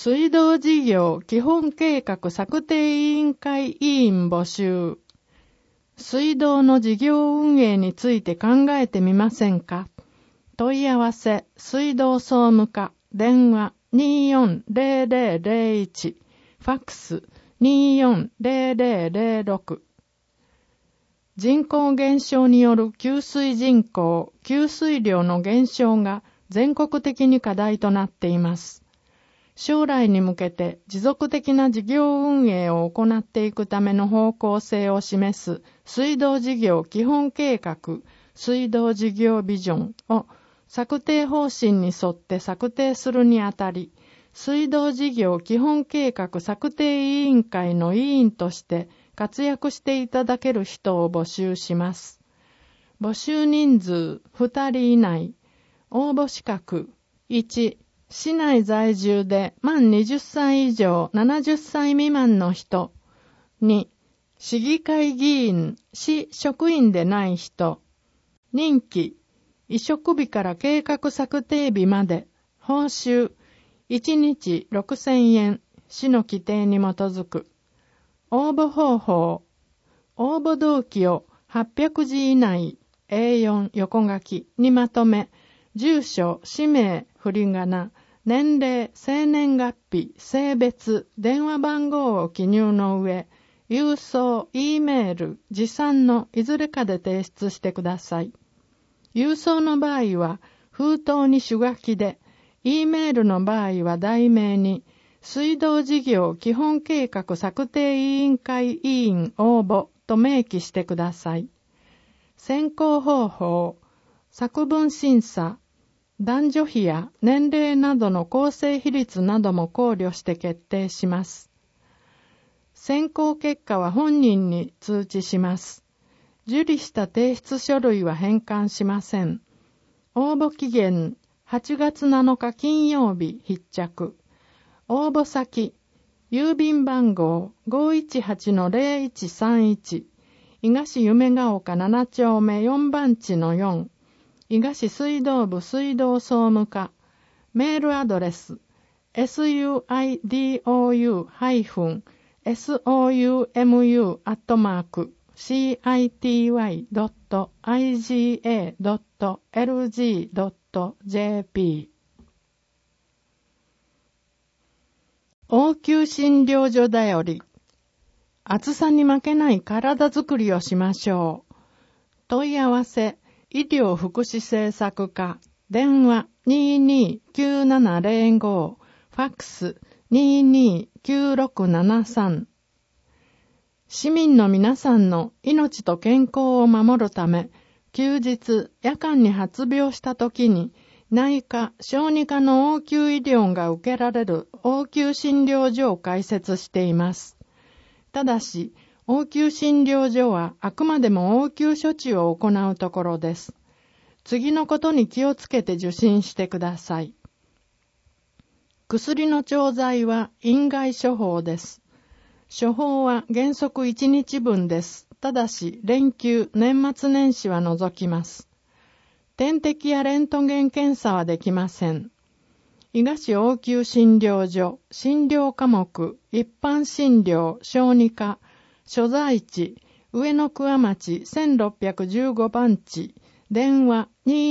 水道事業基本計画策定委員会委員募集。水道の事業運営について考えてみませんか？問い合わせ、水道総務課、電話240001、ファックス240006。人口減少による給水人口、給水量の減少が全国的に課題となっています。将来に向けて持続的な事業運営を行っていくための方向性を示す水道事業基本計画、水道事業ビジョンを策定方針に沿って策定するにあたり、水道事業基本計画策定委員会の委員として活躍していただける人を募集します。募集人数2人以内。応募資格1、市内在住で満20歳以上70歳未満の人。2、市議会議員、市職員でない人。任期、委嘱日から計画策定日まで。報酬、1日6000円、市の規定に基づく。応募方法、応募動機を800字以内、A4 横書きにまとめ、住所、氏名、振り仮名、年齢、生年月日、性別、電話番号を記入の上、郵送、Eメール、持参のいずれかで提出してください。郵送の場合は、封筒に手書きで、Eメールの場合は題名に、水道事業基本計画策定委員会委員応募と明記してください。選考方法、作文審査、男女比や年齢などの構成比率なども考慮して決定します。選考結果は本人に通知します。受理した提出書類は返還しません。応募期限8月7日金曜日必着。応募先、郵便番号 518-0131、伊賀市夢ヶ丘7丁目4番地の4、伊賀市水道部水道総務課、メールアドレス、suidou-somu@city.iga.lg.jp。応急診療所だより、暑さに負けない体づくりをしましょう。問い合わせ、医療福祉政策課、電話229705、ファックス229673。市民の皆さんの命と健康を守るため、休日、夜間に発病したときに、内科、小児科の応急医療が受けられる応急診療所を開設しています。ただし、応急診療所はあくまでも応急処置を行うところです。次のことに気をつけて受診してください。薬の調剤は院外処方です。処方は原則1日分です。ただし、連休、年末年始は除きます。点滴やレントゲン検査はできません。伊賀市応急診療所、診療科目、一般診療、小児科、所在地、上野桑町1615番地、電話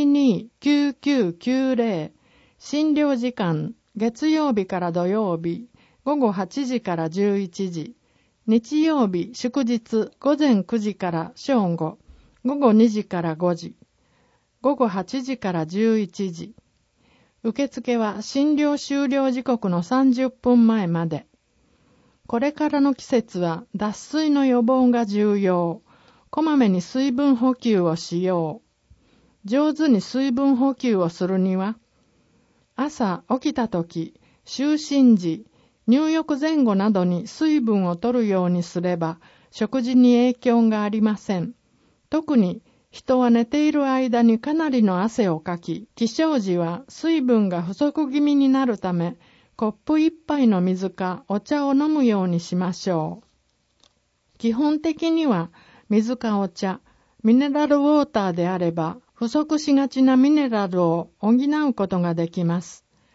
229990、診療時間、月曜日から土曜日、午後8時から11時、日曜日、祝日、午前9時から正午、午後2時から5時、午後8時から11時。受付は診療終了時刻の30分前まで。これからの季節は脱水の予防が重要。こまめに水分補給をしよう。上手に水分補給をするには、朝起きたとき、就寝時、入浴前後などに水分を取るようにすれば、食事に影響がありません。特に、人は寝ている間にかなりの汗をかき、起床時は水分が不足気味になるため、コップ一杯の水かお茶を飲むようにしましょう。基本的には、水かお茶、ミネラルウォーターであれば、不足しがちなミネラルを補うことができます。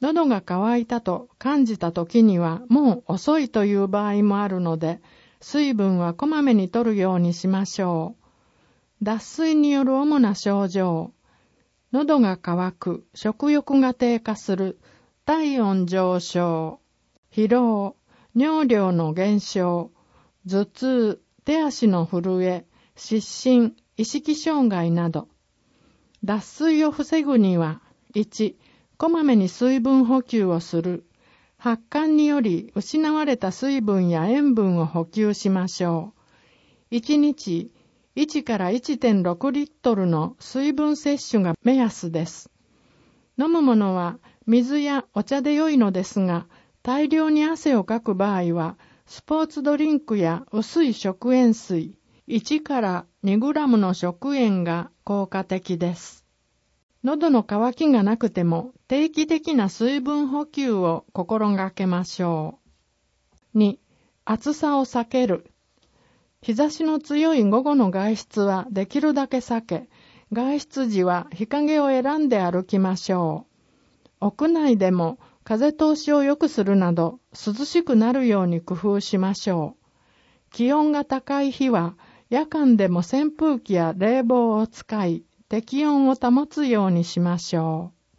喉が渇いたと感じた時にはもう遅いという場合もあるので、水分はこまめに摂るようにしましょう。脱水による主な症状、喉が渇く、食欲が低下する、体温上昇、疲労、尿量の減少、頭痛、手足の震え、失神、意識障害など。脱水を防ぐには、1、こまめに水分補給をする。発汗により失われた水分や塩分を補給しましょう。1日1から 1.6 リットルの水分摂取が目安です。飲むものは水やお茶で良いのですが、大量に汗をかく場合は、スポーツドリンクや薄い食塩水、1から2グラムの食塩が効果的です。喉の渇きがなくても定期的な水分補給を心がけましょう。2、暑さを避ける。日差しの強い午後の外出はできるだけ避け、外出時は日陰を選んで歩きましょう。屋内でも風通しを良くするなど涼しくなるように工夫しましょう。気温が高い日は夜間でも扇風機や冷房を使い、適温を保つようにしましょう。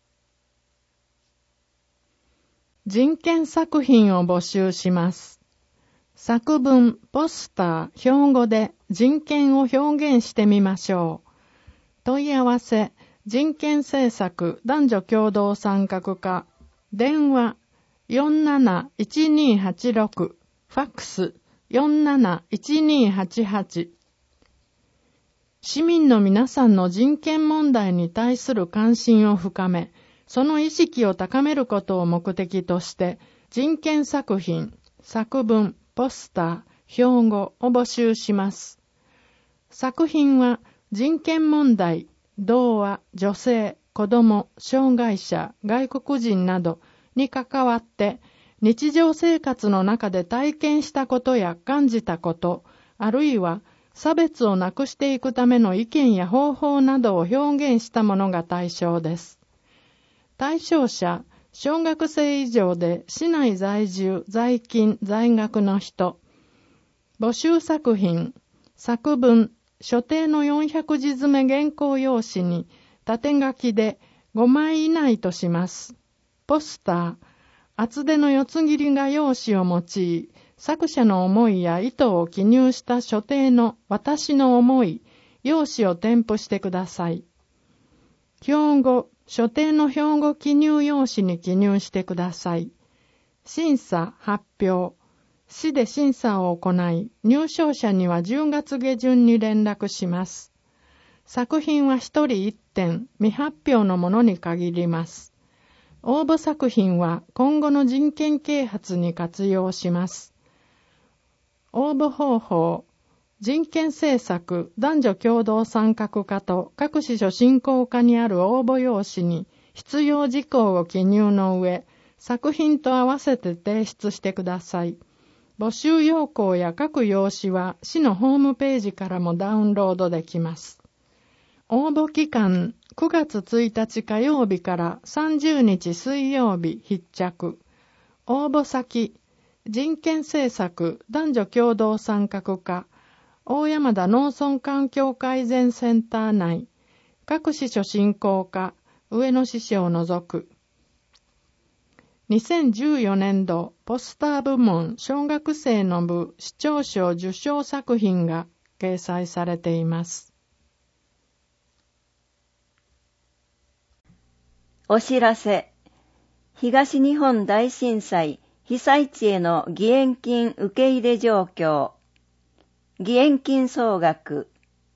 人権作品を募集します。作文、ポスター、標語で人権を表現してみましょう。問い合わせ、人権政策男女共同参画課、電話 471286、ファックス 471288。市民の皆さんの人権問題に対する関心を深め、その意識を高めることを目的として、人権作品、作文、ポスター、標語を募集します。作品は人権問題、童話、女性、子供、障害者、外国人などに関わって、日常生活の中で体験したことや感じたこと、あるいは差別をなくしていくための意見や方法などを表現したものが対象です。対象者、小学生以上で市内在住、在勤、在学の人。募集作品、作文、所定の400字詰め原稿用紙に縦書きで5枚以内とします。ポスター、厚手の四つ切りが用紙を用い、作者の思いや意図を記入した所定の私の思い、用紙を添付してください。標語、所定の標語記入用紙に記入してください。審査、発表。市で審査を行い、入賞者には10月下旬に連絡します。作品は1人1点、未発表のものに限ります。応募作品は今後の人権啓発に活用します。応募方法、人権政策男女共同参画課と各支所振興課にある応募用紙に必要事項を記入の上、作品と合わせて提出してください。募集要項や各用紙は市のホームページからもダウンロードできます。応募期間9月1日火曜日から30日水曜日必着。応募先、人権政策男女共同参画課、大山田農村環境改善センター内、各支所振興課、上野支所を除く。2014年度ポスター部門小学生の部市長賞受賞作品が掲載されています。 お知らせ。東日本大震災被災地への義援金受け入れ状況。義援金総額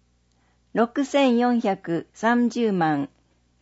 6430万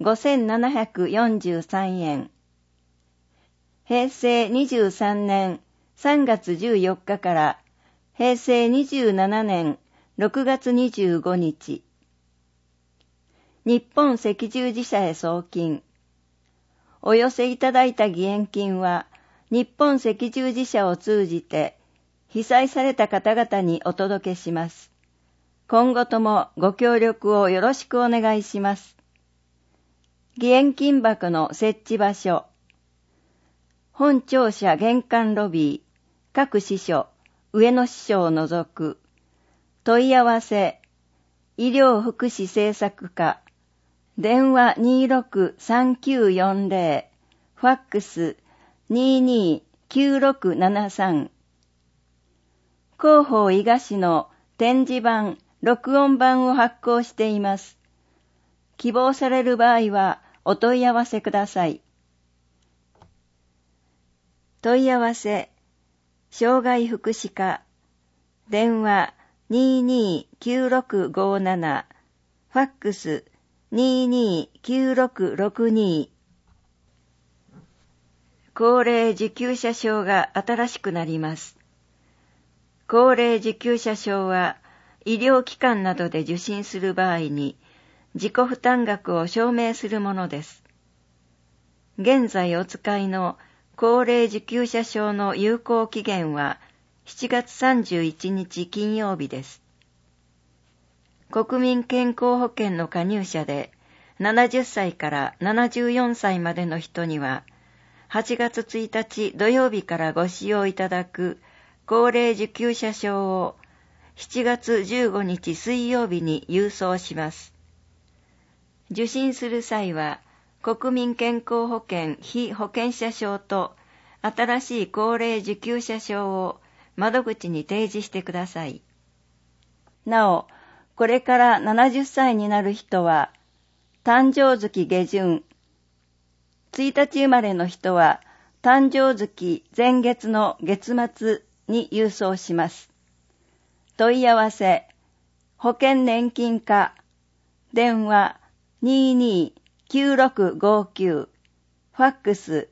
5743円。平成23年3月14日から平成27年6月25日。日本赤十字社へ送金。お寄せいただいた義援金は日本赤十字社を通じて被災された方々にお届けします。今後ともご協力をよろしくお願いします。義援金箱の設置場所、 本庁舎玄関ロビー、各支所、上野支所を除く。問い合わせ、医療福祉政策課、電話263940、ファックス229673。広報伊賀市の展示版、録音版を発行しています。希望される場合はお問い合わせください。問い合わせ、障害福祉課、電話229657、ファックス229662。高齢受給者証が新しくなります。高齢受給者証は医療機関などで受診する場合に自己負担額を証明するものです。現在お使いの高齢受給者証の有効期限は7月31日金曜日です。国民健康保険の加入者で70歳から74歳までの人には8月1日土曜日からご使用いただく高齢受給者証を7月15日水曜日に郵送します。受診する際は国民健康保険被保険者証と新しい高齢受給者証を窓口に提示してください。なお、これから70歳になる人は、誕生月下旬、1日生まれの人は、誕生月前月の月末に郵送します。問い合わせ、保険年金課、電話229659、ファックス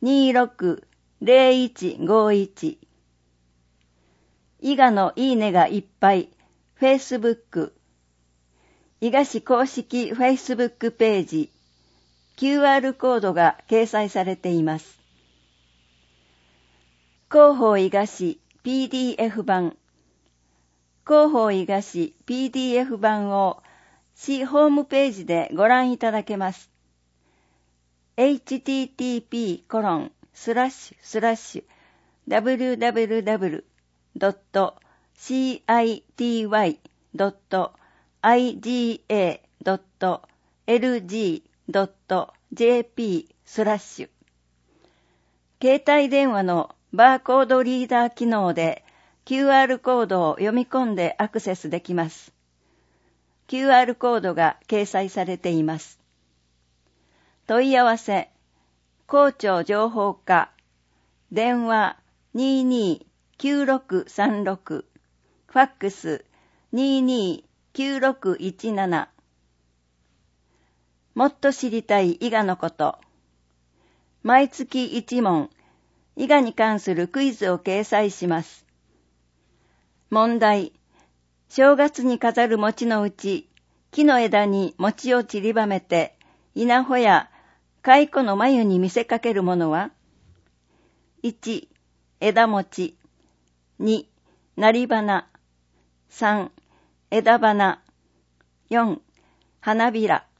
260151。伊賀のいいねがいっぱい、フェイスブック、伊賀市公式フェイスブックページ、QR コードが掲載されています。広報伊賀市 PDF 版、広報伊賀市 PDF 版を市ホームページでご覧いただけます。http://www.city.iga.lg.jp/ 携帯電話のバーコードリーダー機能で QR コードを読み込んでアクセスできます。QR コードが掲載されています。問い合わせ、公庁情報課、電話229636、ファックス229617。もっと知りたい伊賀のこと。毎月1問、伊賀に関するクイズを掲載します。問題、正月に飾る餅のうち、木の枝に餅を散りばめて、稲穂や蚕の繭に見せかけるものは ?1、枝餅。2、なり花。3、枝花。4、花びら。